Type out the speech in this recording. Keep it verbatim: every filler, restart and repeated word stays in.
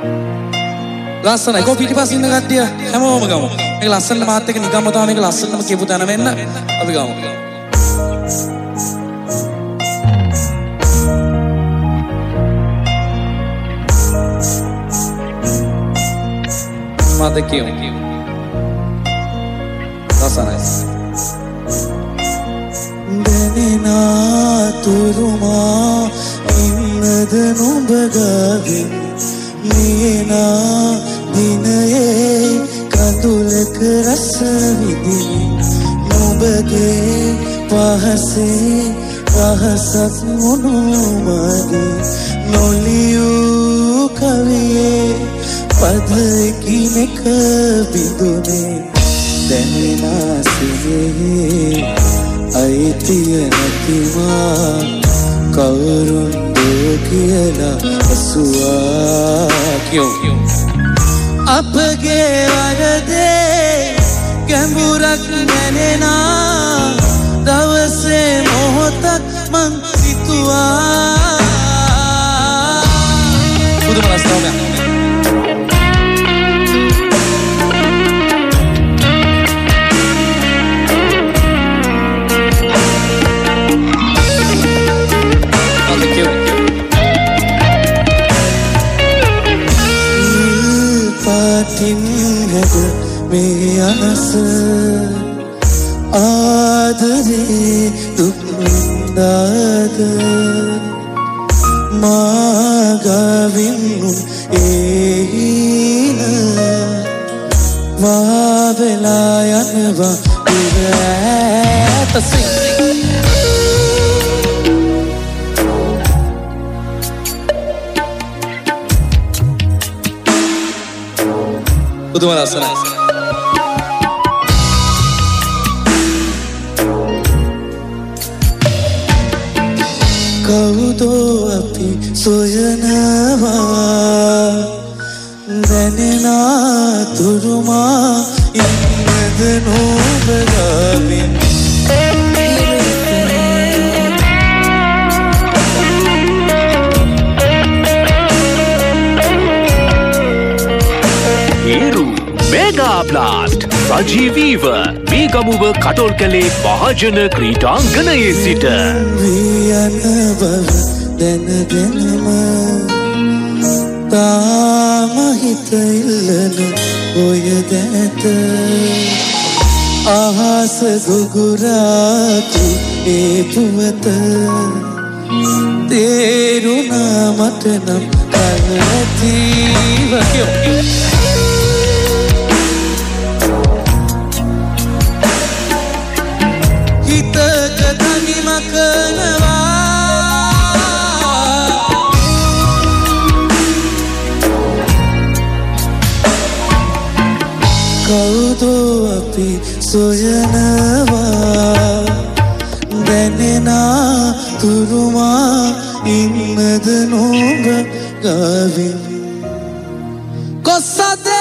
ලස්සනයි. කො පිටිපස්සේ ඉන්න කට්ටිය හැමෝම ගමු. මේක ලස්සනට මාත් එක්ක නිකම්ම තමයි මේක ලස්සනම කියපු තැන වෙන්න. අපි ගමු. මාත් එක්ක කියමු. ලස්සනයි. දැනෙනා තුරුමා ඉන්නද නුඹ ගාවින් මේනා දිනයේ කඳුලක රස විඳින් නුඹගේ පහසේ රහසක් වුණු මගේ නොලියූ කවියේ පද එකිනෙක බිඳුනේ දැනෙනා සිහියේ අයිතිය නැතිමා කවුරුන්ද කියලා අසුවා කියෝ අපගේ වරදේ ගැඹුරක් නැනෙනා දවසේ මොහොතක් මං සිතුවා පුදුම රස්තාවයක් හැද මේ අනස ආදරේ දුක් විඳාද මාගවින් ඒන වාවෙලා යනවා ඉරෑත පුදුම ලස්සනයි. කවුදෝ අපි සොයනවා දැනෙනා තුරුමා ඉන්නද නුඹ ගාවින් Mega Blast සජීවීව මේ ගමුව කටොල් කළේ මහජන ක්‍රීඩාංගණයේ සිට යන බව දැනගෙනම තාම හිත ඉල්ලන ඔය දැත අහස ගුගුරාකි ඒ පුවත තේරුණා මට නම් කලතිව හිතක තනිම කරනවා කවුදෝ අපි සොයනවා දැනෙනා තුරුමා ඉන්නද නුඹ ගාවින් කොස්සද